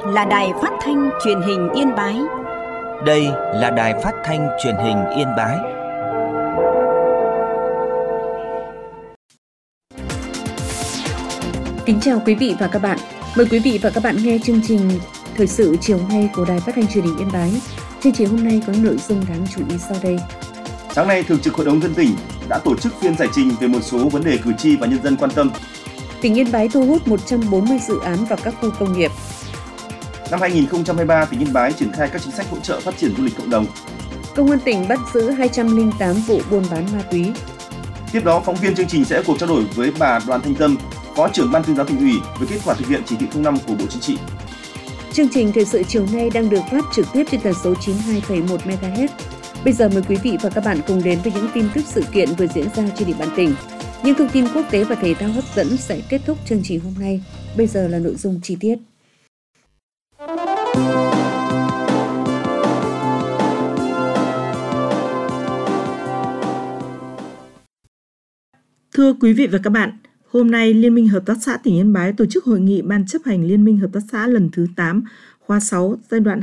là Đài Phát thanh Truyền hình Yên Bái. Đây là Đài Phát thanh Truyền hình Yên Bái. Kính chào quý vị và các bạn. Mời quý vị và các bạn nghe chương trình Thời sự chiều nay của Đài Phát thanh Truyền hình Yên Bái. Chương trình hôm nay có nội dung đáng chú ý sau đây. Sáng nay, Thường trực Hội đồng dân tỉnh đã tổ chức phiên giải trình về một số vấn đề cử tri và nhân dân quan tâm. Tỉnh Yên Bái thu hút 140 dự án vào các khu công nghiệp. Năm 2023, tỉnh Yên Bái triển khai các chính sách hỗ trợ phát triển du lịch cộng đồng. Công an tỉnh bắt giữ 208 vụ buôn bán ma túy. Tiếp đó, phóng viên chương trình sẽ có cuộc trao đổi với bà Đoàn Thanh Tâm, Phó trưởng Ban Tuyên giáo Tỉnh ủy về kết quả thực hiện chỉ thị 05 của Bộ Chính trị. Chương trình Thời sự chiều nay đang được phát trực tiếp trên tần số 92,1 MHz. Bây giờ mời quý vị và các bạn cùng đến với những tin tức sự kiện vừa diễn ra trên địa bàn tỉnh. Những thông tin quốc tế và thể thao hấp dẫn sẽ kết thúc chương trình hôm nay. Bây giờ là nội dung chi tiết. Thưa quý vị và các bạn, hôm nay Liên minh Hợp tác xã tỉnh Yên Bái tổ chức hội nghị Ban chấp hành Liên minh Hợp tác xã lần thứ 8, khóa 6, giai đoạn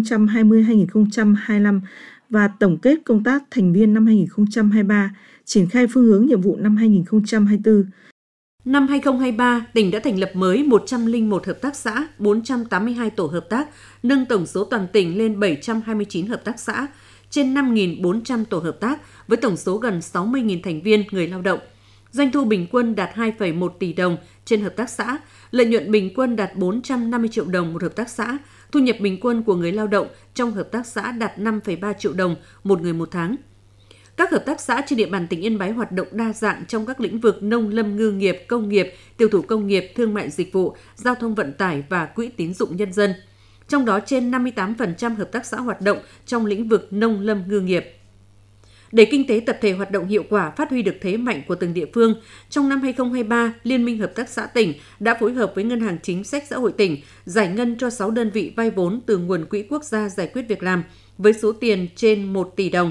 2020-2025 và tổng kết công tác thành viên năm 2023, triển khai phương hướng nhiệm vụ năm 2024. Năm 2023, tỉnh đã thành lập mới 101 hợp tác xã, 482 tổ hợp tác, nâng tổng số toàn tỉnh lên 729 hợp tác xã, trên 5.400 tổ hợp tác với tổng số gần 60.000 thành viên người lao động. Doanh thu bình quân đạt 2,1 tỷ đồng trên hợp tác xã, lợi nhuận bình quân đạt 450 triệu đồng một hợp tác xã, thu nhập bình quân của người lao động trong hợp tác xã đạt 5,3 triệu đồng một người một tháng. Các hợp tác xã trên địa bàn tỉnh Yên Bái hoạt động đa dạng trong các lĩnh vực nông lâm ngư nghiệp, công nghiệp, tiêu thụ công nghiệp, thương mại dịch vụ, giao thông vận tải và quỹ tín dụng nhân dân. Trong đó trên 58% hợp tác xã hoạt động trong lĩnh vực nông lâm ngư nghiệp. Để kinh tế tập thể hoạt động hiệu quả, phát huy được thế mạnh của từng địa phương, trong năm 2023, Liên minh Hợp tác xã tỉnh đã phối hợp với Ngân hàng Chính sách Xã hội tỉnh giải ngân cho 6 đơn vị vay vốn từ nguồn Quỹ Quốc gia giải quyết việc làm với số tiền trên 1 tỷ đồng.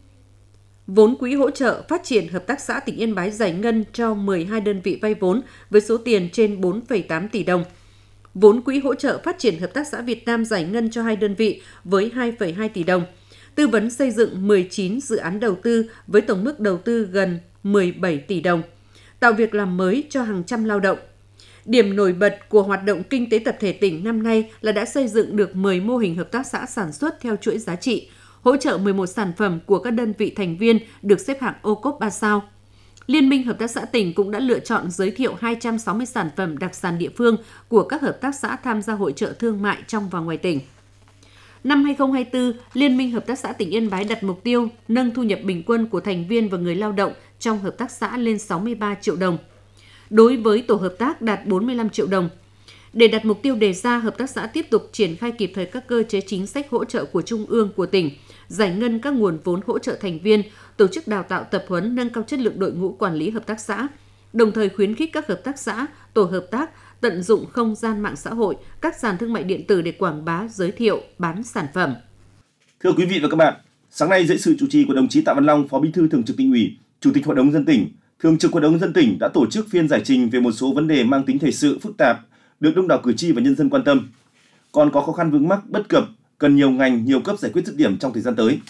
Vốn Quỹ hỗ trợ phát triển Hợp tác xã tỉnh Yên Bái giải ngân cho 12 đơn vị vay vốn với số tiền trên 4,8 tỷ đồng. Vốn Quỹ hỗ trợ phát triển Hợp tác xã Việt Nam giải ngân cho 2 đơn vị với 2,2 tỷ đồng. Tư vấn xây dựng 19 dự án đầu tư với tổng mức đầu tư gần 17 tỷ đồng, tạo việc làm mới cho hàng trăm lao động. Điểm nổi bật của hoạt động kinh tế tập thể tỉnh năm nay là đã xây dựng được 10 mô hình hợp tác xã sản xuất theo chuỗi giá trị, hỗ trợ 11 sản phẩm của các đơn vị thành viên được xếp hạng ô cốp 3 sao. Liên minh Hợp tác xã tỉnh cũng đã lựa chọn giới thiệu 260 sản phẩm đặc sản địa phương của các hợp tác xã tham gia hội chợ thương mại trong và ngoài tỉnh. Năm 2024, Liên minh Hợp tác xã tỉnh Yên Bái đặt mục tiêu nâng thu nhập bình quân của thành viên và người lao động trong hợp tác xã lên 63 triệu đồng. Đối với tổ hợp tác đạt 45 triệu đồng. Để đạt mục tiêu đề ra, hợp tác xã tiếp tục triển khai kịp thời các cơ chế chính sách hỗ trợ của Trung ương, của tỉnh, giải ngân các nguồn vốn hỗ trợ thành viên, tổ chức đào tạo tập huấn nâng cao chất lượng đội ngũ quản lý hợp tác xã, đồng thời khuyến khích các hợp tác xã, tổ hợp tác tận dụng không gian mạng xã hội, các sàn thương mại điện tử để quảng bá, giới thiệu, bán sản phẩm. Thưa quý vị và các bạn, sáng nay dưới sự chủ trì của đồng chí Tạ Văn Long, Phó Bí thư Thường trực Tỉnh ủy, Chủ tịch Hội đồng nhân dân tỉnh, Thường trực Hội đồng nhân dân tỉnh đã tổ chức phiên giải trình về một số vấn đề mang tính thời sự phức tạp, được đông đảo cử tri và nhân dân quan tâm. Còn có khó khăn vướng mắc bất cập, cần nhiều ngành, nhiều cấp giải quyết dứt điểm trong thời gian tới.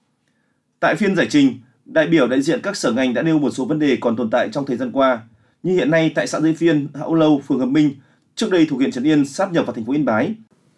Tại phiên giải trình, đại biểu đại diện các sở ngành đã nêu một số vấn đề còn tồn tại trong thời gian qua, như hiện nay tại xã Giới Phiên, Hão Lâu, phường Hợp Minh, trước đây thuộc huyện Trấn Yên sáp nhập vào thành phố Yên Bái.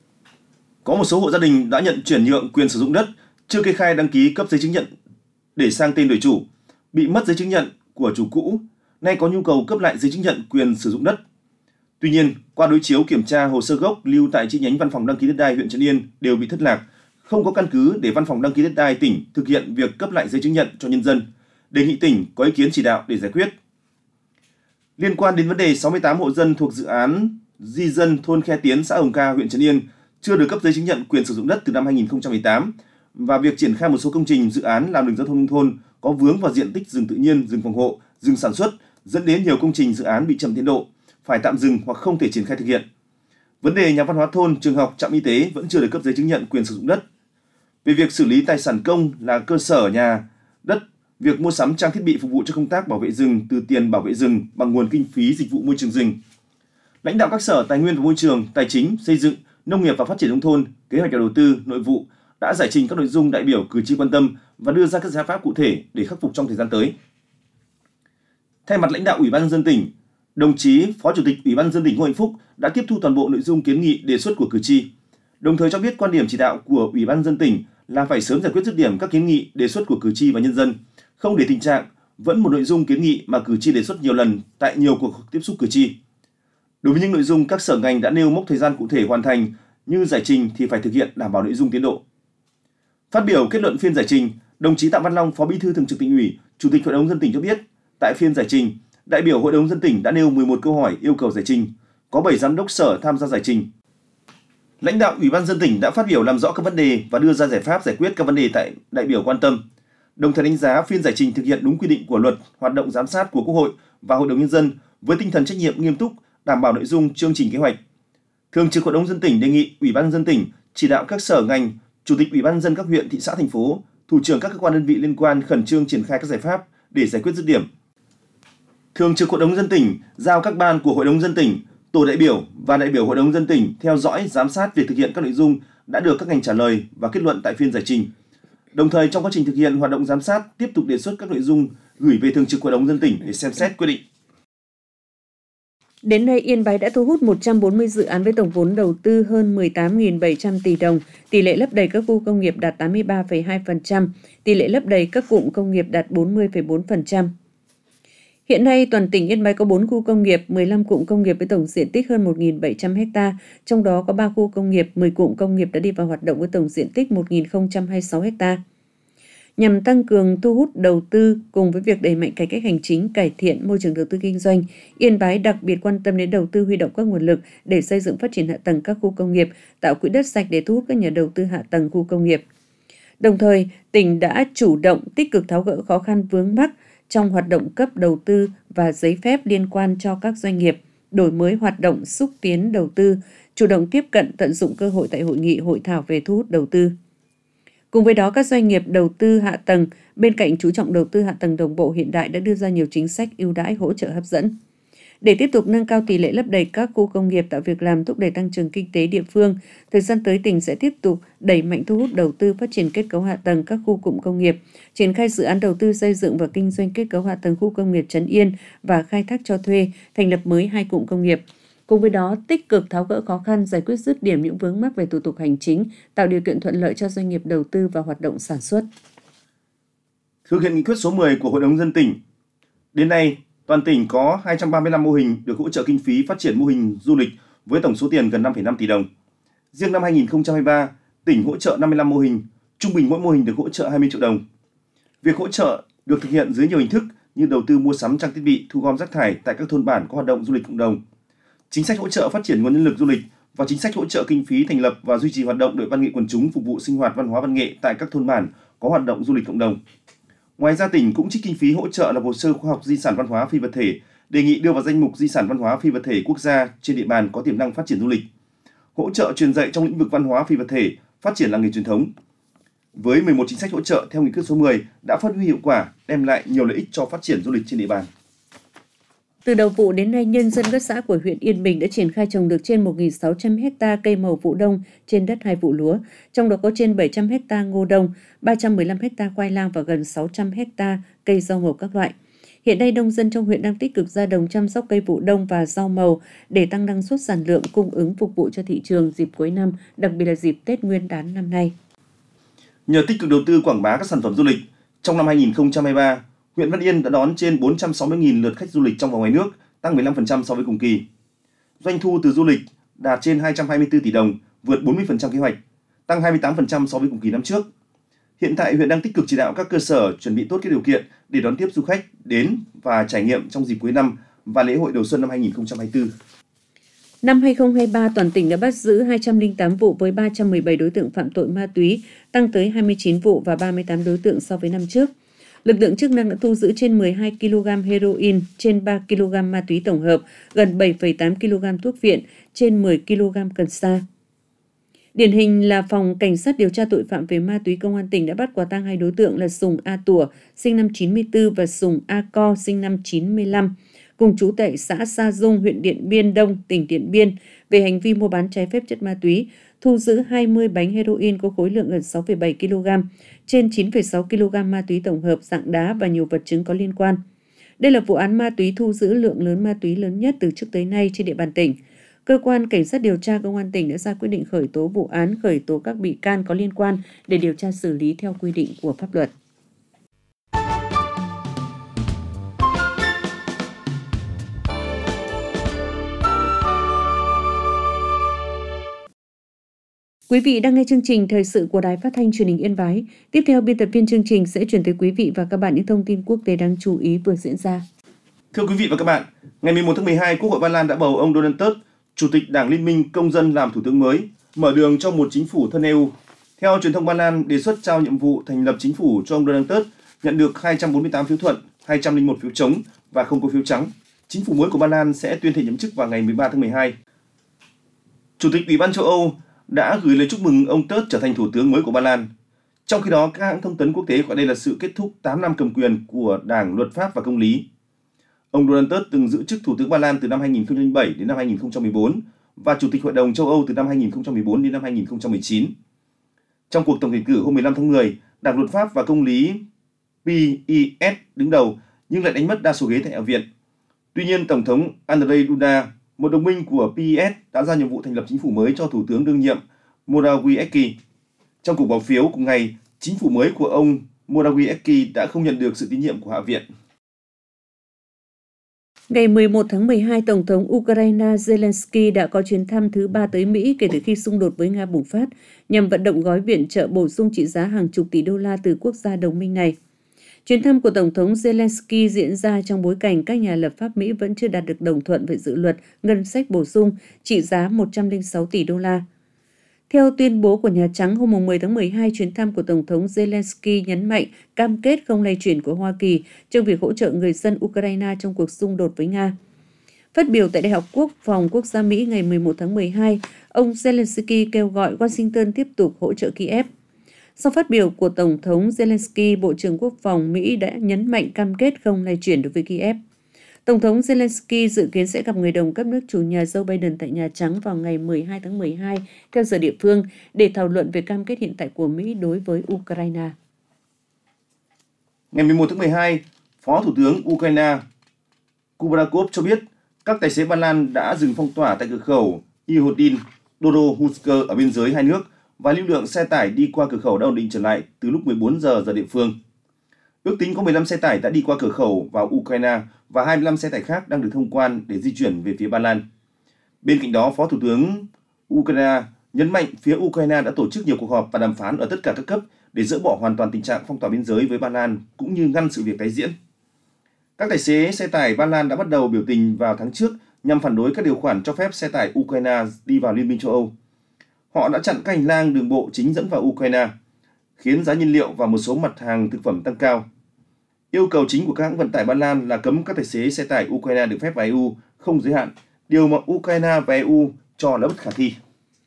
Có một số hộ gia đình đã nhận chuyển nhượng quyền sử dụng đất, chưa kê khai đăng ký cấp giấy chứng nhận để sang tên đổi chủ, bị mất giấy chứng nhận của chủ cũ, nay có nhu cầu cấp lại giấy chứng nhận quyền sử dụng đất. Tuy nhiên, qua đối chiếu kiểm tra hồ sơ gốc lưu tại chi nhánh Văn phòng đăng ký đất đai huyện Trấn Yên đều bị thất lạc, không có căn cứ để Văn phòng đăng ký đất đai tỉnh thực hiện việc cấp lại giấy chứng nhận cho nhân dân. Đề nghị tỉnh có ý kiến chỉ đạo để giải quyết. Liên quan đến vấn đề 68 hộ dân thuộc dự án di dân thôn Khe Tiến, xã Hồng Ca, huyện Trấn Yên chưa được cấp giấy chứng nhận quyền sử dụng đất từ năm 2018 và việc triển khai một số công trình dự án làm đường giao thông nông thôn có vướng vào diện tích rừng tự nhiên, rừng phòng hộ, rừng sản xuất dẫn đến nhiều công trình dự án bị chậm tiến độ, phải tạm dừng hoặc không thể triển khai thực hiện. Vấn đề nhà văn hóa thôn, trường học, trạm y tế vẫn chưa được cấp giấy chứng nhận quyền sử dụng đất. Về việc xử lý tài sản công là cơ sở nhà, đất, việc mua sắm trang thiết bị phục vụ cho công tác bảo vệ rừng từ tiền bảo vệ rừng bằng nguồn kinh phí dịch vụ môi trường rừng. Lãnh đạo các sở Tài nguyên và Môi trường, Tài chính, Xây dựng Nông nghiệp và Phát triển nông thôn, Kế hoạch và Đầu tư, Nội vụ đã giải trình các nội dung đại biểu cử tri quan tâm và đưa ra các giải pháp cụ thể để khắc phục trong thời gian tới. Thay mặt lãnh đạo Ủy ban nhân dân tỉnh, đồng chí Phó Chủ tịch Ủy ban nhân dân tỉnh Ngô Hạnh Phúc đã tiếp thu toàn bộ nội dung kiến nghị đề xuất của cử tri, đồng thời cho biết quan điểm chỉ đạo của Ủy ban nhân dân tỉnh là phải sớm giải quyết dứt điểm các kiến nghị đề xuất của cử tri và nhân dân, không để tình trạng vẫn một nội dung kiến nghị mà cử tri đề xuất nhiều lần tại nhiều cuộc tiếp xúc cử tri. Đối với những nội dung các sở ngành đã nêu mốc thời gian cụ thể hoàn thành như giải trình thì phải thực hiện đảm bảo nội dung tiến độ. Phát biểu kết luận phiên giải trình, đồng chí Tạ Văn Long, Phó Bí thư Thường trực Tỉnh ủy, Chủ tịch Hội đồng nhân dân tỉnh cho biết, tại phiên giải trình, đại biểu Hội đồng nhân dân tỉnh đã nêu 11 câu hỏi yêu cầu giải trình, có 7 giám đốc sở tham gia giải trình. Lãnh đạo Ủy ban nhân dân tỉnh đã phát biểu làm rõ các vấn đề và đưa ra giải pháp giải quyết các vấn đề tại đại biểu quan tâm. Đồng thời đánh giá phiên giải trình thực hiện đúng quy định của luật, hoạt động giám sát của Quốc hội và Hội đồng nhân dân với tinh thần trách nhiệm nghiêm túc, đảm bảo nội dung chương trình kế hoạch. Thường trực Hội đồng nhân dân tỉnh đề nghị Ủy ban nhân dân tỉnh chỉ đạo các sở ngành, Chủ tịch Ủy ban nhân dân các huyện, thị xã, thành phố, thủ trưởng các cơ quan đơn vị liên quan khẩn trương triển khai các giải pháp để giải quyết dứt điểm. Thường trực Hội đồng nhân dân tỉnh giao các ban của Hội đồng nhân dân tỉnh, tổ đại biểu và đại biểu Hội đồng nhân dân tỉnh theo dõi, giám sát việc thực hiện các nội dung đã được các ngành trả lời và kết luận tại phiên giải trình. Đồng thời trong quá trình thực hiện hoạt động giám sát tiếp tục đề xuất các nội dung gửi về Thường trực Hội đồng nhân dân tỉnh để xem xét quyết định. Đến nay, Yên Bái đã thu hút 140 dự án với tổng vốn đầu tư hơn 18.700 tỷ đồng, tỷ lệ lấp đầy các khu công nghiệp đạt 83,2%, tỷ lệ lấp đầy các cụm công nghiệp đạt 40,4%. Hiện nay, toàn tỉnh Yên Bái có 4 khu công nghiệp, 15 cụm công nghiệp với tổng diện tích hơn 1.700 ha, trong đó có 3 khu công nghiệp, 10 cụm công nghiệp đã đi vào hoạt động với tổng diện tích 1.026 ha. Nhằm tăng cường thu hút đầu tư cùng với việc đẩy mạnh cải cách hành chính, cải thiện môi trường đầu tư kinh doanh, Yên Bái đặc biệt quan tâm đến đầu tư huy động các nguồn lực để xây dựng phát triển hạ tầng các khu công nghiệp, tạo quỹ đất sạch để thu hút các nhà đầu tư hạ tầng khu công nghiệp. Đồng thời, tỉnh đã chủ động tích cực tháo gỡ khó khăn vướng mắc trong hoạt động cấp đầu tư và giấy phép liên quan cho các doanh nghiệp, đổi mới hoạt động xúc tiến đầu tư, chủ động tiếp cận tận dụng cơ hội tại hội nghị hội thảo về thu hút đầu tư. Cùng với đó, các doanh nghiệp đầu tư hạ tầng bên cạnh chú trọng đầu tư hạ tầng đồng bộ hiện đại đã đưa ra nhiều chính sách ưu đãi hỗ trợ hấp dẫn. Để tiếp tục nâng cao tỷ lệ lấp đầy các khu công nghiệp, tạo việc làm, thúc đẩy tăng trưởng kinh tế địa phương, thời gian tới tỉnh sẽ tiếp tục đẩy mạnh thu hút đầu tư phát triển kết cấu hạ tầng các khu cụm công nghiệp, triển khai dự án đầu tư xây dựng và kinh doanh kết cấu hạ tầng khu công nghiệp Trấn Yên và khai thác cho thuê, thành lập mới 2 cụm công nghiệp. Cùng với đó, tích cực tháo gỡ khó khăn, giải quyết dứt điểm những vướng mắc về thủ tục hành chính, tạo điều kiện thuận lợi cho doanh nghiệp đầu tư và hoạt động sản xuất. Thực hiện nghị quyết số 10 của Hội đồng nhân dân tỉnh, đến nay, toàn tỉnh có 235 mô hình được hỗ trợ kinh phí phát triển mô hình du lịch với tổng số tiền gần 5,5 tỷ đồng. Riêng năm 2023, tỉnh hỗ trợ 55 mô hình, trung bình mỗi mô hình được hỗ trợ 20 triệu đồng. Việc hỗ trợ được thực hiện dưới nhiều hình thức như đầu tư mua sắm trang thiết bị, thu gom rác thải tại các thôn bản có hoạt động du lịch cộng đồng, chính sách hỗ trợ phát triển nguồn nhân lực du lịch và chính sách hỗ trợ kinh phí thành lập và duy trì hoạt động đội văn nghệ quần chúng phục vụ sinh hoạt văn hóa văn nghệ tại các thôn bản có hoạt động du lịch cộng đồng. Ngoài ra, tỉnh cũng trích kinh phí hỗ trợ lập hồ sơ khoa học di sản văn hóa phi vật thể, đề nghị đưa vào danh mục di sản văn hóa phi vật thể quốc gia trên địa bàn có tiềm năng phát triển du lịch, hỗ trợ truyền dạy trong lĩnh vực văn hóa phi vật thể, phát triển làng nghề truyền thống. Với 11 chính sách hỗ trợ theo nghị quyết số 10 đã phát huy hiệu quả, đem lại nhiều lợi ích cho phát triển du lịch trên địa bàn. Từ đầu vụ đến nay, nhân dân các xã của huyện Yên Bình đã triển khai trồng được trên 1.600 ha cây màu vụ đông trên đất 2 vụ lúa, trong đó có trên 700 ha ngô đông, 315 ha khoai lang và gần 600 ha cây rau màu các loại. Hiện nay, nông dân trong huyện đang tích cực ra đồng chăm sóc cây vụ đông và rau màu để tăng năng suất, sản lượng, cung ứng phục vụ cho thị trường dịp cuối năm, đặc biệt là dịp Tết Nguyên đán năm nay. Nhờ tích cực đầu tư quảng bá các sản phẩm du lịch, trong năm 2023, huyện Văn Yên đã đón trên 460.000 lượt khách du lịch trong và ngoài nước, tăng 15% so với cùng kỳ. Doanh thu từ du lịch đạt trên 224 tỷ đồng, vượt 40% kế hoạch, tăng 28% so với cùng kỳ năm trước. Hiện tại, huyện đang tích cực chỉ đạo các cơ sở chuẩn bị tốt các điều kiện để đón tiếp du khách đến và trải nghiệm trong dịp cuối năm và lễ hội đầu xuân năm 2024. Năm 2023, toàn tỉnh đã bắt giữ 208 vụ với 317 đối tượng phạm tội ma túy, tăng tới 29 vụ và 38 đối tượng so với năm trước. Lực lượng chức năng đã thu giữ trên 12 kg heroin, trên 3 kg ma túy tổng hợp, gần 7,8 kg thuốc viện, trên 10 kg cần sa. Điển hình là Phòng Cảnh sát điều tra tội phạm về ma túy Công an tỉnh đã bắt quả tang 2 đối tượng là Sùng A Tủa, sinh năm 94 và Sùng A Co, sinh năm 95, cùng trú tại xã Sa Dung, huyện Điện Biên Đông, tỉnh Điện Biên, về hành vi mua bán trái phép chất ma túy, thu giữ 20 bánh heroin có khối lượng gần 6,7 kg, trên 9,6 kg ma túy tổng hợp dạng đá và nhiều vật chứng có liên quan. Đây là vụ án ma túy thu giữ lượng lớn ma túy lớn nhất từ trước tới nay trên địa bàn tỉnh. Cơ quan Cảnh sát điều tra Công an tỉnh đã ra quyết định khởi tố vụ án, khởi tố các bị can có liên quan để điều tra xử lý theo quy định của pháp luật. Quý vị đang nghe chương trình Thời sự của Đài Phát thanh Truyền hình Yên Bái. Tiếp theo, biên tập viên chương trình sẽ chuyển tới quý vị và các bạn những thông tin quốc tế đáng chú ý vừa diễn ra. Thưa quý vị và các bạn, ngày 11 tháng 12, Quốc hội Ba Lan đã bầu ông Donald Tusk, Chủ tịch Đảng Liên minh Công dân làm Thủ tướng mới, mở đường cho một chính phủ thân EU. Theo truyền thông Ba Lan, đề xuất trao nhiệm vụ thành lập chính phủ cho ông Donald Tusk nhận được 248 phiếu thuận, 201 phiếu chống và không có phiếu trắng. Chính phủ mới của Ba Lan sẽ tuyên thệ nhậm chức vào ngày 13 tháng 12. Chủ tịch Ủy ban châu Âu đã gửi lời chúc mừng ông Tusk trở thành thủ tướng mới của Ba Lan. Trong khi đó, các hãng thông tấn quốc tế gọi đây là sự kết thúc 8 năm cầm quyền của Đảng Luật pháp và Công lý. Ông Donald Tusk từng giữ chức Thủ tướng Ba Lan từ năm 2007 đến năm 2014 và Chủ tịch Hội đồng châu Âu từ năm 2014 đến năm 2019. Trong cuộc tổng tuyển cử hôm 15 tháng 10, Đảng Luật pháp và Công lý PiS đứng đầu nhưng lại đánh mất đa số ghế tại Hạ viện. Tuy nhiên, Tổng thống Andrzej Duda, một đồng minh của PiS, đã ra nhiệm vụ thành lập chính phủ mới cho Thủ tướng đương nhiệm Morawiecki. Trong cuộc bỏ phiếu cùng ngày, chính phủ mới của ông Morawiecki đã không nhận được sự tín nhiệm của Hạ viện. Ngày 11 tháng 12, Tổng thống Ukraine Zelensky đã có chuyến thăm thứ 3 tới Mỹ kể từ khi xung đột với Nga bùng phát, nhằm vận động gói viện trợ bổ sung trị giá hàng chục tỷ đô la từ quốc gia đồng minh này. Chuyến thăm của Tổng thống Zelensky diễn ra trong bối cảnh các nhà lập pháp Mỹ vẫn chưa đạt được đồng thuận về dự luật ngân sách bổ sung trị giá 106 tỷ đô la. Theo tuyên bố của Nhà Trắng hôm 10 tháng 12, chuyến thăm của Tổng thống Zelensky nhấn mạnh cam kết không lay chuyển của Hoa Kỳ trong việc hỗ trợ người dân Ukraine trong cuộc xung đột với Nga. Phát biểu tại Đại học Quốc phòng Quốc gia Mỹ ngày 11 tháng 12, ông Zelensky kêu gọi Washington tiếp tục hỗ trợ Kiev. Sau phát biểu của Tổng thống Zelensky, Bộ trưởng Quốc phòng Mỹ đã nhấn mạnh cam kết không lay chuyển đối với Kiev. Tổng thống Zelensky dự kiến sẽ gặp người đồng cấp nước chủ nhà Joe Biden tại Nhà Trắng vào ngày 12 tháng 12 theo giờ địa phương để thảo luận về cam kết hiện tại của Mỹ đối với Ukraine. Ngày 11 tháng 12, Phó Thủ tướng Ukraine Kubrakov cho biết các tài xế Ba Lan đã dừng phong tỏa tại cửa khẩu Ihodin Dorohusk ở biên giới hai nước và lưu lượng xe tải đi qua cửa khẩu đã ổn định trở lại từ lúc 14 giờ địa phương. Ước tính có 15 xe tải đã đi qua cửa khẩu vào Ukraine và 25 xe tải khác đang được thông quan để di chuyển về phía Ba Lan. Bên cạnh đó, Phó Thủ tướng Ukraine nhấn mạnh phía Ukraine đã tổ chức nhiều cuộc họp và đàm phán ở tất cả các cấp để dỡ bỏ hoàn toàn tình trạng phong tỏa biên giới với Ba Lan cũng như ngăn sự việc tái diễn. Các tài xế xe tải Ba Lan đã bắt đầu biểu tình vào tháng trước nhằm phản đối các điều khoản cho phép xe tải Ukraine đi vào Liên minh châu Âu. Họ đã chặn các hành lang đường bộ chính dẫn vào Ukraine, khiến giá nhiên liệu và một số mặt hàng thực phẩm tăng cao. Yêu cầu chính của các hãng vận tải Ba Lan là cấm các tài xế xe tải Ukraine được phép vào EU không giới hạn, điều mà Ukraine và EU cho là bất khả thi.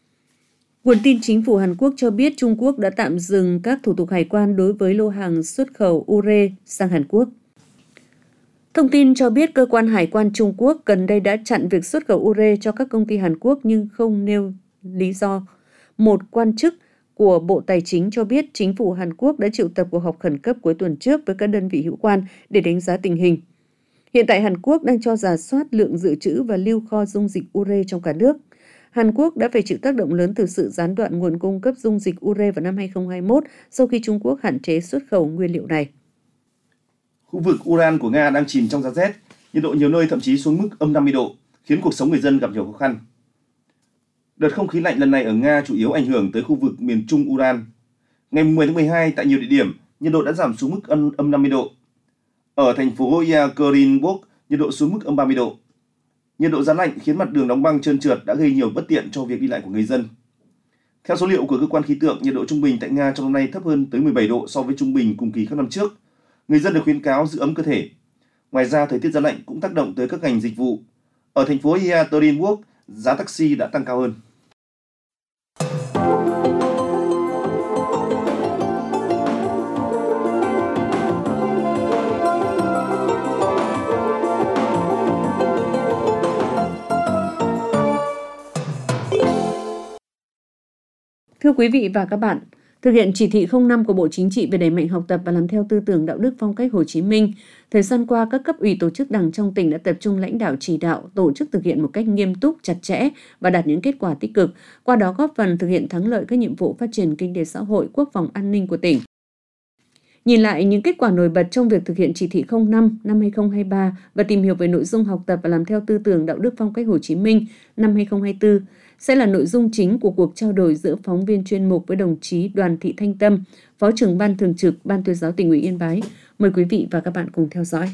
Nguồn tin chính phủ Hàn Quốc cho biết Trung Quốc đã tạm dừng các thủ tục hải quan đối với lô hàng xuất khẩu ure sang Hàn Quốc. Thông tin cho biết cơ quan hải quan Trung Quốc gần đây đã chặn việc xuất khẩu ure cho các công ty Hàn Quốc nhưng không nêu lý do. Một quan chức của Bộ Tài chính cho biết chính phủ Hàn Quốc đã triệu tập cuộc họp khẩn cấp cuối tuần trước với các đơn vị hữu quan để đánh giá tình hình. Hiện tại Hàn Quốc đang cho rà soát lượng dự trữ và lưu kho dung dịch ure trong cả nước. Hàn Quốc đã phải chịu tác động lớn từ sự gián đoạn nguồn cung cấp dung dịch ure vào năm 2021 sau khi Trung Quốc hạn chế xuất khẩu nguyên liệu này. Khu vực Uran của Nga đang chìm trong giá rét, nhiệt độ nhiều nơi thậm chí xuống mức âm 50 độ, khiến cuộc sống người dân gặp nhiều khó khăn. Đợt không khí lạnh lần này ở Nga chủ yếu ảnh hưởng tới khu vực miền Trung Uran. Ngày 10 tháng 12, tại nhiều địa điểm, nhiệt độ đã giảm xuống mức âm 50 độ. Ở thành phố Yekaterinburg, nhiệt độ xuống mức âm 30 độ. Nhiệt độ giá lạnh khiến mặt đường đóng băng trơn trượt đã gây nhiều bất tiện cho việc đi lại của người dân. Theo số liệu của cơ quan khí tượng, nhiệt độ trung bình tại Nga trong năm nay thấp hơn tới 17 độ so với trung bình cùng kỳ các năm trước. Người dân được khuyến cáo giữ ấm cơ thể. Ngoài ra, thời tiết giá lạnh cũng tác động tới các ngành dịch vụ. Ở thành phố Yekaterinburg, giá taxi đã tăng cao hơn. Thưa quý vị và các bạn, thực hiện chỉ thị 05 của Bộ Chính trị về đẩy mạnh học tập và làm theo tư tưởng đạo đức phong cách Hồ Chí Minh, thời gian qua các cấp ủy tổ chức Đảng trong tỉnh đã tập trung lãnh đạo chỉ đạo, tổ chức thực hiện một cách nghiêm túc, chặt chẽ và đạt những kết quả tích cực, qua đó góp phần thực hiện thắng lợi các nhiệm vụ phát triển kinh tế xã hội, quốc phòng an ninh của tỉnh. Nhìn lại những kết quả nổi bật trong việc thực hiện chỉ thị 05 năm 2023 và tìm hiểu về nội dung học tập và làm theo tư tưởng đạo đức phong cách Hồ Chí Minh năm 2024 sẽ là nội dung chính của cuộc trao đổi giữa phóng viên chuyên mục với đồng chí Đoàn Thị Thanh Tâm, Phó trưởng Ban Thường trực Ban Tuyên giáo Tỉnh ủy Yên Bái. Mời quý vị và các bạn cùng theo dõi.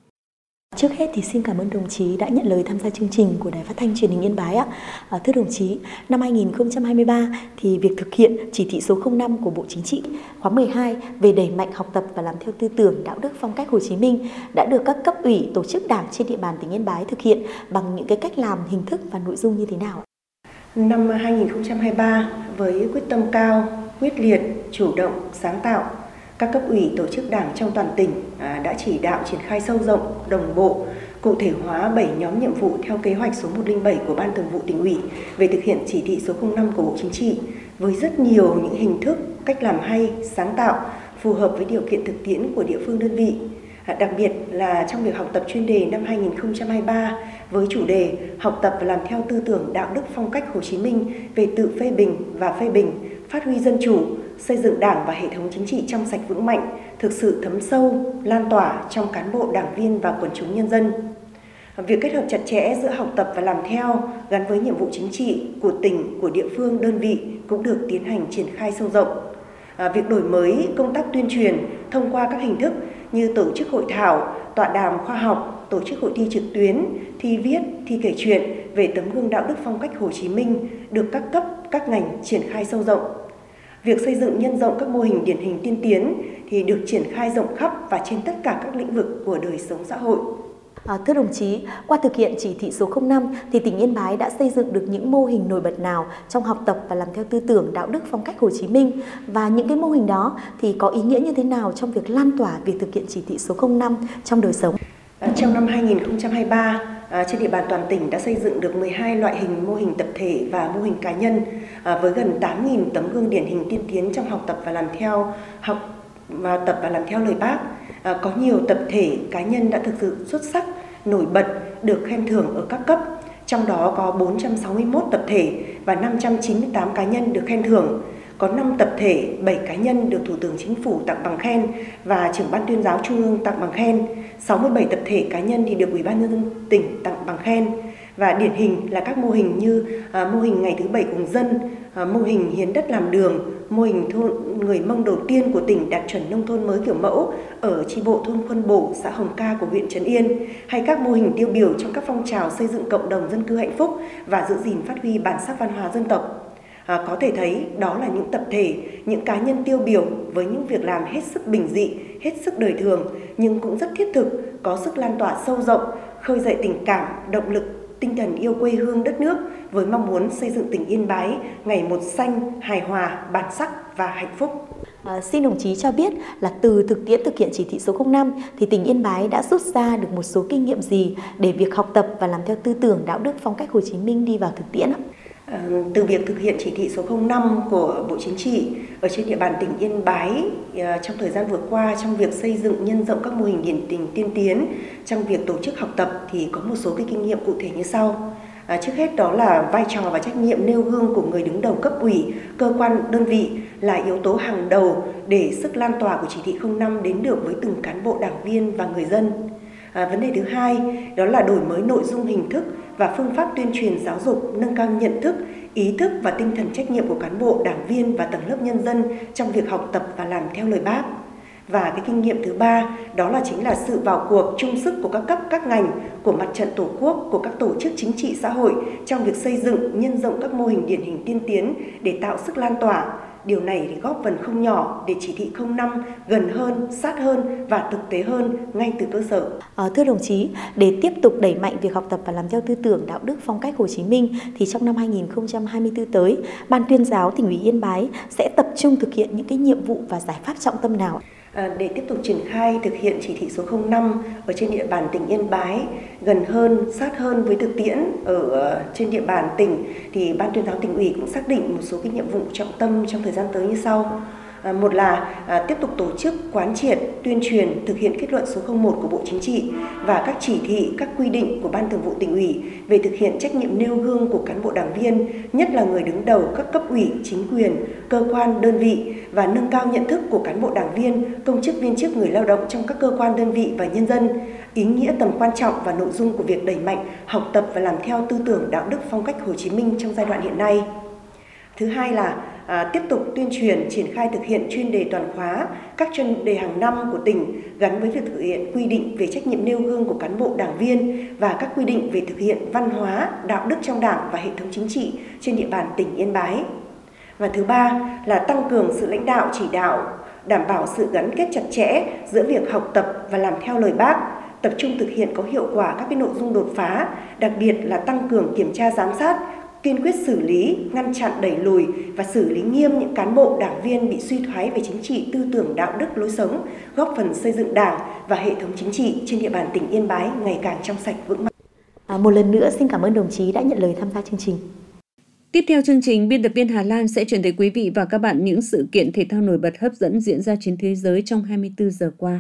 Trước hết thì xin cảm ơn đồng chí đã nhận lời tham gia chương trình của Đài Phát thanh Truyền hình Yên Bái ạ. Thưa đồng chí, năm 2023 thì việc thực hiện chỉ thị số 05 của Bộ Chính trị khóa 12 về đẩy mạnh học tập và làm theo tư tưởng đạo đức phong cách Hồ Chí Minh đã được các cấp ủy tổ chức Đảng trên địa bàn tỉnh Yên Bái thực hiện bằng những cái cách làm, hình thức và nội dung như thế nào? Năm 2023 với quyết tâm cao, quyết liệt, chủ động, sáng tạo, các cấp ủy tổ chức Đảng trong toàn tỉnh đã chỉ đạo triển khai sâu rộng, đồng bộ, cụ thể hóa 7 nhóm nhiệm vụ theo kế hoạch số 107 của Ban Thường vụ Tỉnh ủy về thực hiện chỉ thị số 05 của Bộ Chính trị với rất nhiều những hình thức, cách làm hay, sáng tạo, phù hợp với điều kiện thực tiễn của địa phương đơn vị. Đặc biệt là trong việc học tập chuyên đề năm 2023 với chủ đề học tập và làm theo tư tưởng đạo đức phong cách Hồ Chí Minh về tự phê bình và phê bình, phát huy dân chủ, xây dựng Đảng và hệ thống chính trị trong sạch vững mạnh, thực sự thấm sâu, lan tỏa trong cán bộ, đảng viên và quần chúng nhân dân. Việc kết hợp chặt chẽ giữa học tập và làm theo gắn với nhiệm vụ chính trị của tỉnh, của địa phương, đơn vị cũng được tiến hành triển khai sâu rộng. Việc đổi mới công tác tuyên truyền thông qua các hình thức như tổ chức hội thảo, tọa đàm khoa học, tổ chức hội thi trực tuyến, thi viết, thi kể chuyện về tấm gương đạo đức phong cách Hồ Chí Minh được các cấp, các ngành triển khai sâu rộng. Việc xây dựng nhân rộng các mô hình điển hình tiên tiến thì được triển khai rộng khắp và trên tất cả các lĩnh vực của đời sống xã hội. Thưa đồng chí, qua thực hiện chỉ thị số 05 thì tỉnh Yên Bái đã xây dựng được những mô hình nổi bật nào trong học tập và làm theo tư tưởng đạo đức phong cách Hồ Chí Minh, và những cái mô hình đó thì có ý nghĩa như thế nào trong việc lan tỏa việc thực hiện chỉ thị số 05 trong đời sống? Trong năm 2023, trên địa bàn toàn tỉnh đã xây dựng được 12 loại hình mô hình tập thể và mô hình cá nhân với gần 8.000 tấm gương điển hình tiên tiến trong học tập và làm theo lời Bác. Có nhiều tập thể cá nhân đã thực sự xuất sắc, nổi bật, được khen thưởng ở các cấp. Trong đó có 461 tập thể và 598 cá nhân được khen thưởng. Có 5 tập thể, 7 cá nhân được Thủ tướng Chính phủ tặng bằng khen và Trưởng Ban Tuyên giáo Trung ương tặng bằng khen. 67 tập thể cá nhân thì được Ủy ban Nhân dân tỉnh tặng bằng khen. Và điển hình là các mô hình như mô hình ngày thứ 7 cùng dân, mô hình hiến đất làm đường, mô hình thôn người Mông đầu tiên của tỉnh đạt chuẩn nông thôn mới kiểu mẫu ở chi bộ thôn Khuân Bổ, xã Hồng Ca của huyện Trấn Yên, hay các mô hình tiêu biểu trong các phong trào xây dựng cộng đồng dân cư hạnh phúc và giữ gìn phát huy bản sắc văn hóa dân tộc. Có thể thấy đó là những tập thể, những cá nhân tiêu biểu với những việc làm hết sức bình dị, hết sức đời thường, nhưng cũng rất thiết thực, có sức lan tỏa sâu rộng, khơi dậy tình cảm, động lực, tinh thần yêu quê hương đất nước với mong muốn xây dựng tỉnh Yên Bái ngày một xanh, hài hòa, bản sắc và hạnh phúc. Xin đồng chí cho biết là từ thực tiễn thực hiện chỉ thị số 05 thì tỉnh Yên Bái đã rút ra được một số kinh nghiệm gì để việc học tập và làm theo tư tưởng đạo đức phong cách Hồ Chí Minh đi vào thực tiễn ạ? Từ việc thực hiện chỉ thị số 05 của Bộ Chính trị ở trên địa bàn tỉnh Yên Bái trong thời gian vừa qua, trong việc xây dựng nhân rộng các mô hình điển hình tiên tiến trong việc tổ chức học tập thì có một số cái kinh nghiệm cụ thể như sau. Trước hết đó là vai trò và trách nhiệm nêu gương của người đứng đầu cấp ủy, cơ quan, đơn vị là yếu tố hàng đầu để sức lan tỏa của chỉ thị 05 đến được với từng cán bộ, đảng viên và người dân. Vấn đề thứ hai đó là đổi mới nội dung, hình thức và phương pháp tuyên truyền giáo dục, nâng cao nhận thức, ý thức và tinh thần trách nhiệm của cán bộ, đảng viên và tầng lớp nhân dân trong việc học tập và làm theo lời Bác. Và cái kinh nghiệm thứ ba đó là chính là sự vào cuộc chung sức của các cấp, các ngành, của mặt trận Tổ quốc, của các tổ chức chính trị xã hội trong việc xây dựng, nhân rộng các mô hình điển hình tiên tiến để tạo sức lan tỏa. Điều này thì góp phần không nhỏ để chỉ thị 05 gần hơn, sát hơn và thực tế hơn ngay từ cơ sở. Thưa đồng chí, để tiếp tục đẩy mạnh việc học tập và làm theo tư tưởng đạo đức phong cách Hồ Chí Minh thì trong năm 2024 tới, Ban Tuyên giáo Tỉnh ủy Yên Bái sẽ tập trung thực hiện những cái nhiệm vụ và giải pháp trọng tâm nào? Để tiếp tục triển khai thực hiện chỉ thị số 05 ở trên địa bàn tỉnh Yên Bái gần hơn, sát hơn với thực tiễn ở trên địa bàn tỉnh, thì Ban tuyên giáo tỉnh ủy cũng xác định một số cái nhiệm vụ trọng tâm trong thời gian tới như sau. Một là tiếp tục tổ chức quán triệt, tuyên truyền, thực hiện kết luận số 01 của Bộ Chính trị và các chỉ thị, các quy định của Ban Thường vụ Tỉnh ủy về thực hiện trách nhiệm nêu gương của cán bộ đảng viên, nhất là người đứng đầu các cấp ủy, chính quyền, cơ quan, đơn vị, và nâng cao nhận thức của cán bộ đảng viên, công chức viên chức, người lao động trong các cơ quan, đơn vị và nhân dân, ý nghĩa, tầm quan trọng và nội dung của việc đẩy mạnh học tập và làm theo tư tưởng đạo đức phong cách Hồ Chí Minh trong giai đoạn hiện nay. Thứ hai là tiếp tục tuyên truyền, triển khai thực hiện chuyên đề toàn khóa, các chuyên đề hàng năm của tỉnh gắn với việc thực hiện quy định về trách nhiệm nêu gương của cán bộ đảng viên và các quy định về thực hiện văn hóa, đạo đức trong Đảng và hệ thống chính trị trên địa bàn tỉnh Yên Bái. Và thứ ba là tăng cường sự lãnh đạo chỉ đạo, đảm bảo sự gắn kết chặt chẽ giữa việc học tập và làm theo lời Bác, tập trung thực hiện có hiệu quả các cái nội dung đột phá, đặc biệt là tăng cường kiểm tra giám sát, kiên quyết xử lý, ngăn chặn, đẩy lùi và xử lý nghiêm những cán bộ đảng viên bị suy thoái về chính trị, tư tưởng, đạo đức, lối sống, góp phần xây dựng Đảng và hệ thống chính trị trên địa bàn tỉnh Yên Bái ngày càng trong sạch vững mạnh. Một lần nữa xin cảm ơn đồng chí đã nhận lời tham gia chương trình. Tiếp theo chương trình, biên tập viên Hà Lan sẽ chuyển tới quý vị và các bạn những sự kiện thể thao nổi bật hấp dẫn diễn ra trên thế giới trong 24 giờ qua.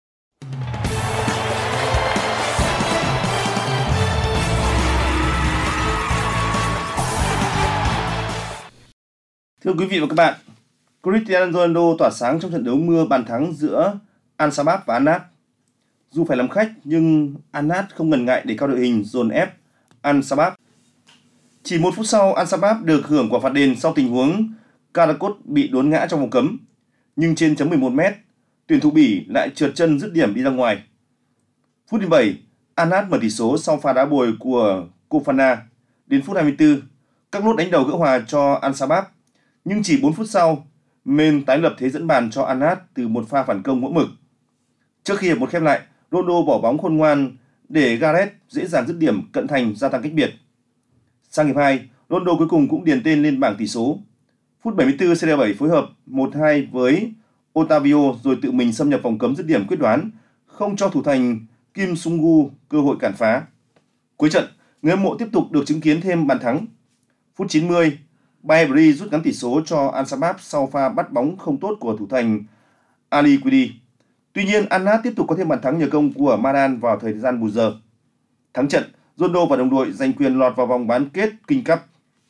Thưa quý vị và các bạn, Cristiano Ronaldo tỏa sáng trong trận đấu mưa bàn thắng giữa Al-Shabab và Al-Nassr. Dù phải làm khách nhưng Al-Nassr không ngần ngại để cao đội hình dồn ép Al-Shabab. Chỉ 1 phút sau, Al-Shabab được hưởng quả phạt đền sau tình huống Karakot bị đốn ngã trong vòng cấm. Nhưng trên chấm 11m, tuyển thủ Bỉ lại trượt chân dứt điểm đi ra ngoài. Phút thứ 7, Al-Nassr mở tỷ số sau pha đá bồi của Kofana. Đến phút 24, các lốt đánh đầu gỡ hòa cho Al-Shabab. Nhưng chỉ 4 phút sau, Men tái lập thế dẫn bàn cho Al-Nassr từ một pha phản công mẫu mực. Trước khi hiệp một khép lại, Ronaldo bỏ bóng khôn ngoan để Gareth dễ dàng dứt điểm cận thành gia tăng cách biệt. Sang hiệp 2, Ronaldo cuối cùng cũng điền tên lên bảng tỷ số. Phút 74, CR7 phối hợp 1-2 với Otavio rồi tự mình xâm nhập vòng cấm dứt điểm quyết đoán, không cho thủ thành Kim Sung-gu cơ hội cản phá. Cuối trận, người hâm mộ tiếp tục được chứng kiến thêm bàn thắng. Phút 90, Bayern rút ngắn tỷ số cho Al-Shabab sau pha bắt bóng không tốt của thủ thành Ali Quidi. Tuy nhiên, Al-Nassr tiếp tục có thêm bàn thắng nhờ công của Madan vào thời gian bù giờ. Thắng trận, Ronaldo và đồng đội giành quyền lọt vào vòng bán kết King Cup.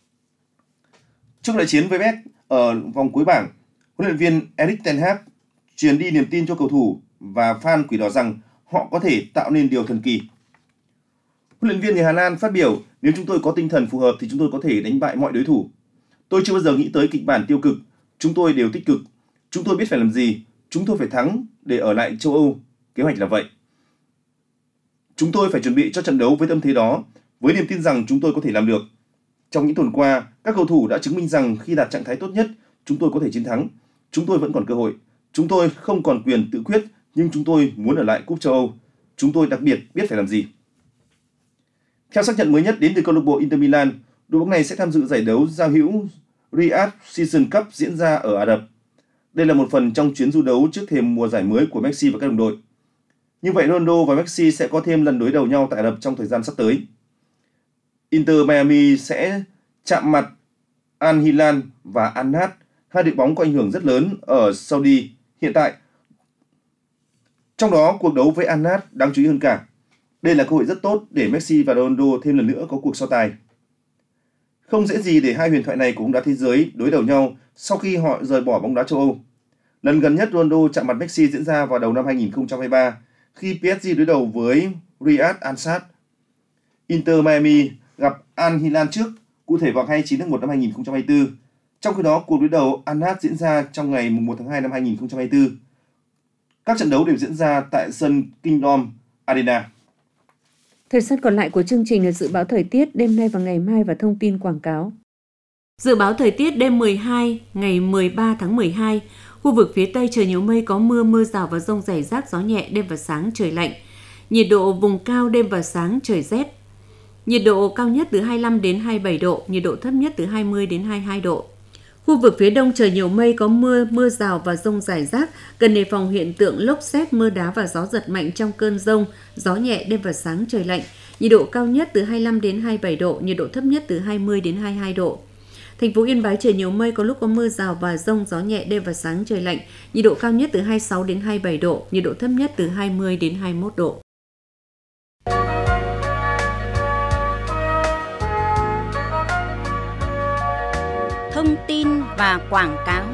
Trước đại chiến với Beck ở vòng cuối bảng, huấn luyện viên Erik ten Hag truyền đi niềm tin cho cầu thủ và fan Quỷ Đỏ rằng họ có thể tạo nên điều thần kỳ. Huấn luyện viên người Hà Lan phát biểu: "Nếu chúng tôi có tinh thần phù hợp thì chúng tôi có thể đánh bại mọi đối thủ. Tôi chưa bao giờ nghĩ tới kịch bản tiêu cực, chúng tôi đều tích cực. Chúng tôi biết phải làm gì, chúng tôi phải thắng để ở lại châu Âu, kế hoạch là vậy. Chúng tôi phải chuẩn bị cho trận đấu với tâm thế đó, với niềm tin rằng chúng tôi có thể làm được. Trong những tuần qua, các cầu thủ đã chứng minh rằng khi đạt trạng thái tốt nhất, chúng tôi có thể chiến thắng. Chúng tôi vẫn còn cơ hội. Chúng tôi không còn quyền tự quyết, nhưng chúng tôi muốn ở lại Cúp châu Âu. Chúng tôi đặc biệt biết phải làm gì." Theo xác nhận mới nhất đến từ câu lạc bộ Inter Milan, đội bóng này sẽ tham dự giải đấu giao hữu Riyadh Season Cup diễn ra ở Ả Rập. Đây là một phần trong chuyến du đấu trước thềm mùa giải mới của Messi và các đồng đội. Như vậy, Ronaldo và Messi sẽ có thêm lần đối đầu nhau tại Ả Rập trong thời gian sắp tới. Inter Miami sẽ chạm mặt Al Hilal và Al Nassr, hai đội bóng có ảnh hưởng rất lớn ở Saudi hiện tại. Trong đó, cuộc đấu với Al Nassr đáng chú ý hơn cả. Đây là cơ hội rất tốt để Messi và Ronaldo thêm lần nữa có cuộc so tài. Không dễ gì để hai huyền thoại này của bóng đá thế giới đối đầu nhau sau khi họ rời bỏ bóng đá châu Âu. Lần gần nhất Ronaldo chạm mặt Messi diễn ra vào đầu năm 2023 khi PSG đối đầu với Riyadh Al-Sadd. Inter Miami gặp Al Hilal trước, cụ thể vào 29 tháng 1 năm 2024. Trong khi đó, cuộc đối đầu Al Nassr diễn ra trong ngày 1 tháng 2 năm 2024. Các trận đấu đều diễn ra tại sân Kingdom Arena. Thời gian còn lại của chương trình là dự báo thời tiết đêm nay và ngày mai và thông tin quảng cáo. Dự báo thời tiết đêm 12 ngày 13 tháng 12, khu vực phía Tây trời nhiều mây có mưa rào và dông rải rác, gió nhẹ, đêm và sáng trời lạnh. Nhiệt độ vùng cao đêm và sáng trời rét. Nhiệt độ cao nhất từ 25 đến 27 độ, nhiệt độ thấp nhất từ 20 đến 22 độ. Khu vực phía Đông trời nhiều mây, có mưa rào và dông rải rác, cần đề phòng hiện tượng lốc sét, mưa đá và gió giật mạnh trong cơn dông, gió nhẹ, đêm và sáng trời lạnh. Nhiệt độ cao nhất từ 25 đến 27 độ, nhiệt độ thấp nhất từ 20 đến 22 độ. Thành phố Yên Bái trời nhiều mây, có lúc có mưa rào và dông, gió nhẹ, đêm và sáng trời lạnh. Nhiệt độ cao nhất từ 26 đến 27 độ, nhiệt độ thấp nhất từ 20 đến 21 độ. Thông tin và quảng cáo.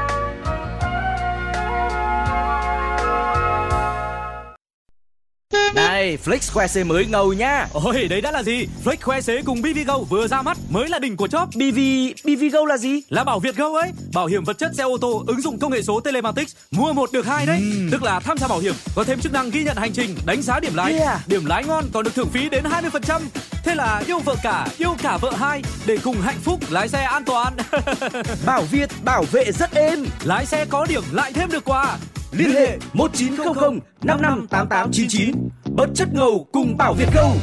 Này, Flex khoe xe mới ngầu nha. Ôi, đấy đã là gì? Flex khoe xế cùng BVGO vừa ra mắt, mới là đỉnh của chóp. BVGO là gì? Là Bảo Việt Go ấy, bảo hiểm vật chất xe ô tô ứng dụng công nghệ số telematics, mua 1 được 2 đấy. Tức là tham gia bảo hiểm có thêm chức năng ghi nhận hành trình, đánh giá điểm lái. Điểm lái ngon còn được thưởng phí đến 20%. Thế là yêu vợ cả, yêu cả vợ hai để cùng hạnh phúc lái xe an toàn. Bảo Việt bảo vệ rất êm. Lái xe có điểm lại thêm được quà. Liên hệ 1900 558899. Bớt chất ngầu cùng Bảo Việt Go.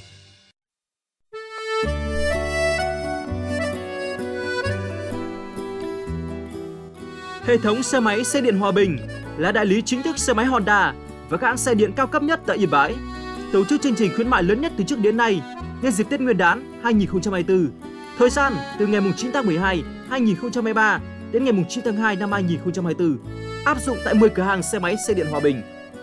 Hệ thống xe máy xe điện Hòa Bình là đại lý chính thức xe máy Honda và các hãng xe điện cao cấp nhất tại Yên Bái. Tổ chức chương trình khuyến mại lớn nhất từ trước đến nay nhân dịp Tết Nguyên đán 2024. Thời gian từ ngày 9 tháng 12 2023 đến ngày 9 tháng 2 năm 2024. Áp dụng tại 10 cửa hàng xe máy xe điện Hòa Bình.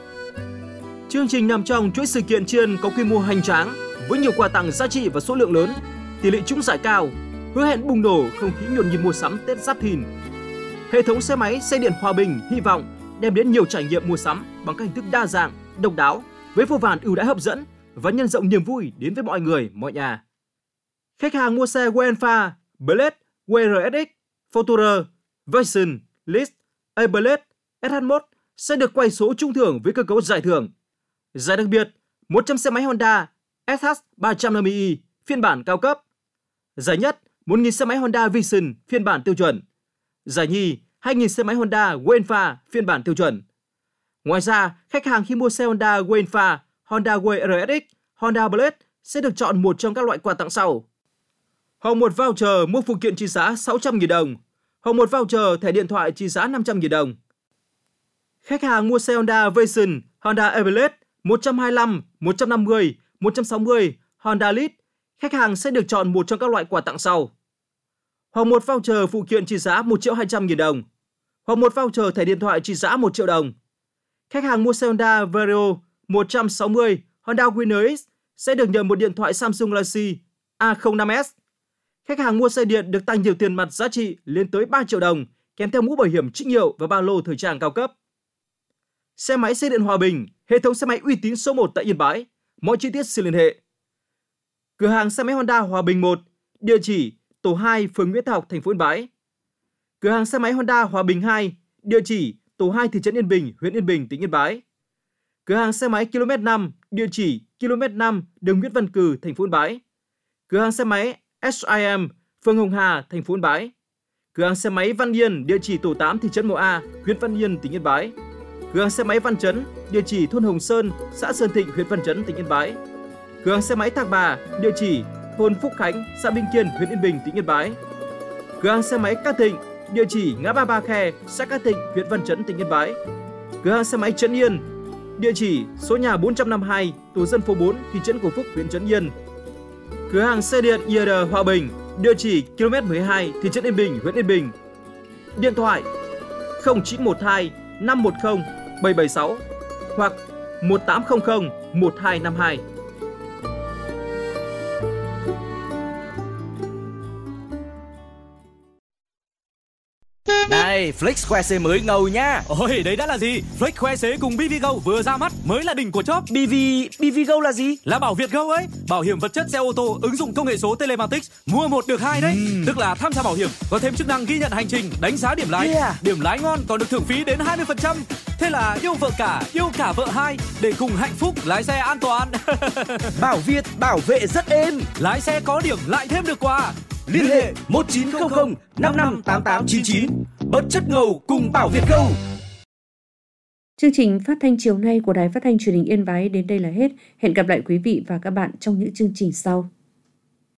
Chương trình nằm trong chuỗi sự kiện tri ân có quy mô hoành tráng với nhiều quà tặng giá trị và số lượng lớn, tỷ lệ trúng giải cao, hứa hẹn bùng nổ không khí nhộn nhịp mua sắm Tết Giáp Thìn. Hệ thống xe máy xe điện Hòa Bình hy vọng đem đến nhiều trải nghiệm mua sắm bằng các hình thức đa dạng, độc đáo với vô vàn ưu đãi hấp dẫn và nhân rộng niềm vui đến với mọi người, mọi nhà. Khách hàng mua xe Wenfa, Blade, WRSX, Fortuner, Vision, List, A-Blade, SH1 sẽ được quay số trúng thưởng với cơ cấu giải thưởng. Giải đặc biệt, 100 xe máy Honda SH350i phiên bản cao cấp. Giải nhất, 1.000 xe máy Honda Vision phiên bản tiêu chuẩn. Giải nhì, 2.000 xe máy Honda Wenfa phiên bản tiêu chuẩn. Ngoài ra, khách hàng khi mua xe Honda Wenfa, Honda WRSX, Honda Blade sẽ được chọn một trong các loại quà tặng sau. Hoặc một voucher mua phụ kiện trị giá 600.000 đồng, hoặc một voucher thẻ điện thoại trị giá 500.000 đồng. Khách hàng mua xe Honda Vision, Honda A-Blade 125, 150, 160, Honda Lead, khách hàng sẽ được chọn một trong các loại quà tặng sau. Hoặc một voucher phụ kiện trị giá 1.200.000 đồng, hoặc một voucher thẻ điện thoại trị giá 1 triệu đồng. Khách hàng mua xe Honda Vario 160, Honda Winner X sẽ được nhận một điện thoại Samsung Galaxy A05s. Khách hàng mua xe điện được tăng nhiều tiền mặt giá trị lên tới 3 triệu đồng, kèm theo mũ bảo hiểm trích hiệu và ba lô thời trang cao cấp. Xe máy xe điện Hòa Bình, hệ thống xe máy uy tín số 1 tại Yên Bái. Mọi chi tiết xin liên hệ. Cửa hàng xe máy Honda Hòa Bình 1, địa chỉ tổ 2, phường Nguyễn Thái Học, thành phố Yên Bái. Cửa hàng xe máy Honda Hòa Bình 2, địa chỉ tổ 2, thị trấn Yên Bình, huyện Yên Bình, tỉnh Yên Bái. Cửa hàng xe máy km 5, địa chỉ km 5, đường Nguyễn Văn Cừ, thành phố Yên Bái. Cửa hàng xe máy SIM, phường Hồng Hà, thành phố Yên Bái. Cửa hàng xe máy Văn Yên, địa chỉ tổ 8, thị trấn Mộ A, huyện Văn Yên, tỉnh Yên Bái. Cửa hàng xe máy Văn Chấn, địa chỉ thôn Hồng Sơn, xã Sơn Thịnh, huyện Văn Chấn, tỉnh Yên Bái. Cửa hàng xe máy Thạc Bà, địa chỉ thôn Phúc Khánh, xã Bình Kiên, huyện Yên Bình, tỉnh Yên Bái. Cửa hàng xe máy Cát Thịnh, địa chỉ ngã ba Ba Khe, xã Cát Thịnh, huyện Văn Chấn, tỉnh Yên Bái. Cửa hàng xe máy Trấn Yên, địa chỉ số nhà 452, tổ dân phố 4, thị trấn Cổ Phúc, huyện Trấn Yên. Cửa hàng xe điện IR Hòa Bình, địa chỉ km 12, thị trấn Yên Bình, huyện Yên Bình. Điện thoại 0912 510 776 hoặc 1800 1252. Này, Flex khoe xe mới ngầu nha. Ôi, đấy đã là gì? Flex khoe xế cùng BVGO vừa ra mắt, mới là đỉnh của chóp. BVGO là gì? Là Bảo Việt Go ấy, bảo hiểm vật chất xe ô tô ứng dụng công nghệ số telematics, mua 1 được 2 đấy. Tức là tham gia bảo hiểm có thêm chức năng ghi nhận hành trình, đánh giá điểm lái. Điểm lái ngon còn được thưởng phí đến 20%. Thế là yêu vợ cả, yêu cả vợ hai để cùng hạnh phúc lái xe an toàn. Bảo Việt bảo vệ rất êm. Lái xe có điểm lại thêm được quà. Liên hệ 1900 558899. Bớt chất ngầu cùng Bảo Việt Go. Chương trình phát thanh chiều nay của Đài Phát thanh Truyền hình Yên Bái đến đây là hết. Hẹn gặp lại quý vị và các bạn trong những chương trình sau.